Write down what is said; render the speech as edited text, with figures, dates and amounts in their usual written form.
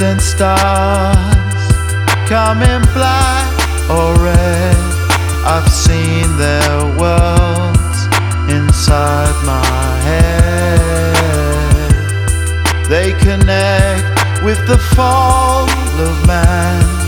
distant stars come in black or red. I've seen their worlds inside my head. They connect with the fall of man.